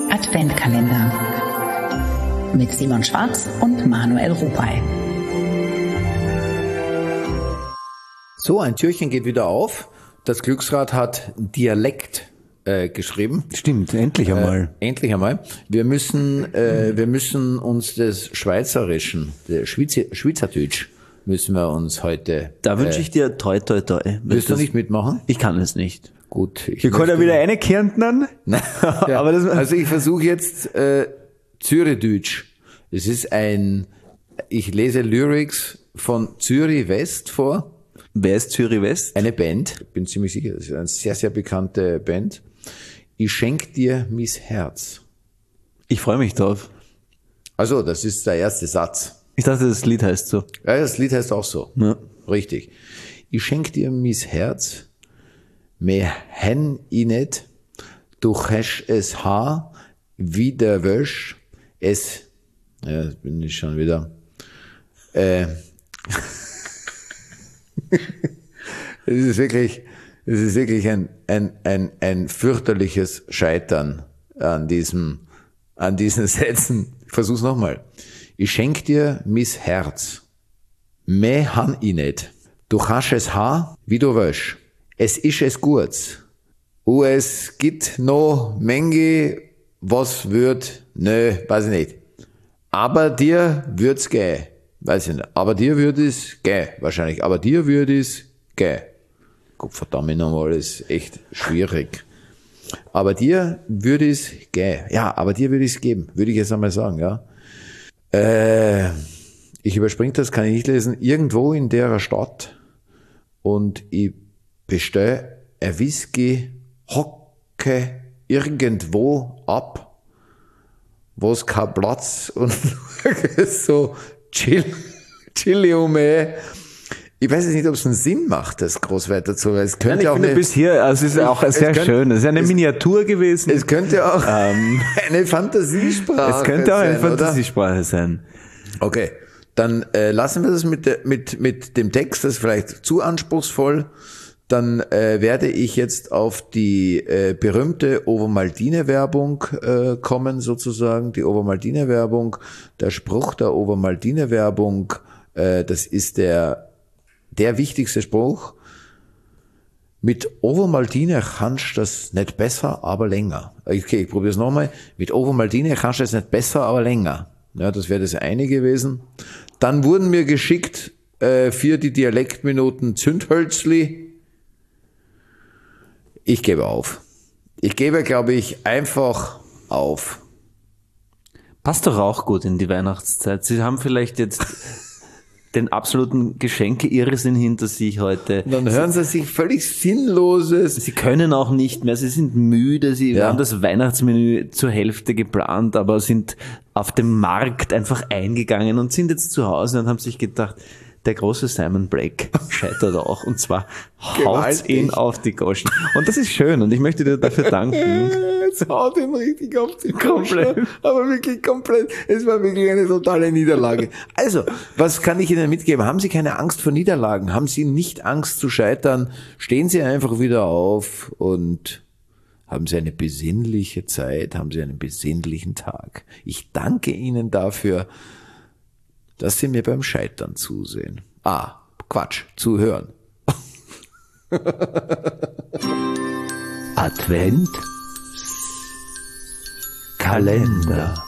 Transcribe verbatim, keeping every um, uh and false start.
Adventkalender mit Simon Schwarz und Manuel Rupay. So, ein Türchen geht wieder auf. Das Glücksrad hat Dialekt äh, geschrieben. Stimmt, endlich einmal. Äh, endlich einmal. Wir müssen, äh, wir müssen uns des Schweizerischen, der Schweizer, Schweizerdeutsch, müssen wir uns heute. Da wünsche ich dir toi toi toi. Willst du nicht mitmachen? Ich kann es nicht. Gut. Ich Wir können ja wieder eine Kärntnern. ja, aber das, also ich versuche jetzt äh, Zürichdeutsch. Es ist ein, ich lese Lyrics von Zürich West vor. Wer ist Zürich West? Eine Band, ich bin ziemlich sicher, das ist eine sehr, sehr bekannte Band. Ich schenk dir mis Herz. Ich freue mich drauf. Also, das ist der erste Satz. Ich dachte, das Lied heißt so. Ja, das Lied heißt auch so. Ja. Richtig. Ich schenk dir mis Herz, me hen i net, du hast es Haar, wieder wäsch, es, ja, das bin ich schon wieder, äh, es ist wirklich, es ist wirklich ein, ein, ein, ein fürchterliches Scheitern an diesem, an diesen Sätzen. Ich versuch's nochmal. Ich schenk dir mis Herz, me han i net, du hast es Haar, wie du wäsch. Es ist es gut. Und es gibt noch Menge, was wird, nö, weiß ich nicht. Aber dir wird's gehen. Weiß ich nicht. Aber dir wird es gehen, wahrscheinlich. Aber dir wird es gehen. Gott verdammt nochmal, das ist echt schwierig. Aber dir würde es gehen. Ja, aber dir würde es geben, würde ich jetzt einmal sagen, ja. Äh, ich überspringe das, kann ich nicht lesen. Irgendwo in der Stadt und ich bestell ein Whisky, hocke irgendwo ab, wo es kein Platz und so chill, chilli um mich. Ich weiß jetzt nicht, ob es einen Sinn macht, das groß weiter zu, weil es könnte Nein, ich auch finde eine, bis hier, also es ist auch sehr könnte, schön. Es ist eine es, Miniatur gewesen. Es könnte auch ähm, eine Fantasiesprache Es könnte auch eine sein, Fantasiesprache oder? sein. Okay, dann äh, lassen wir das mit, der, mit, mit dem Text, das ist vielleicht zu anspruchsvoll. Dann äh, werde ich jetzt auf die äh, berühmte Ovomaltine-Werbung äh, kommen, sozusagen. Die Ovomaltine-Werbung, der Spruch der Ovomaltine-Werbung, äh, das ist der, der wichtigste Spruch. Mit Ovomaltine kannst du das nicht besser, aber länger. Okay, ich probiere es nochmal. Mit Ovomaltine kannst du das nicht besser, aber länger. Ja, das wäre das eine gewesen. Dann wurden mir geschickt äh, für die Dialektminuten Zündhölzli. Ich gebe auf. Ich gebe, glaube ich, einfach auf. Passt doch auch gut in die Weihnachtszeit. Sie haben vielleicht jetzt den absoluten Geschenke-Irrsinn hinter sich heute. Und dann hören Sie sich völlig Sinnloses. Sie können auch nicht mehr, Sie sind müde, Sie Ja. haben das Weihnachtsmenü zur Hälfte geplant, aber sind auf dem Markt einfach eingegangen und sind jetzt zu Hause und haben sich gedacht, der große Simon Break scheitert auch. Und zwar haut's ihn auf die Goschen. Und das ist schön und ich möchte dir dafür danken. Es haut ihn richtig auf die Goschen. Aber wirklich komplett. Es war wirklich eine totale Niederlage. Also, was kann ich Ihnen mitgeben? Haben Sie keine Angst vor Niederlagen? Haben Sie nicht Angst zu scheitern? Stehen Sie einfach wieder auf und haben Sie eine besinnliche Zeit? Haben Sie einen besinnlichen Tag? Ich danke Ihnen dafür, dass Sie mir beim Scheitern zusehen. Ah, Quatsch, zuhören. Advent Kalender.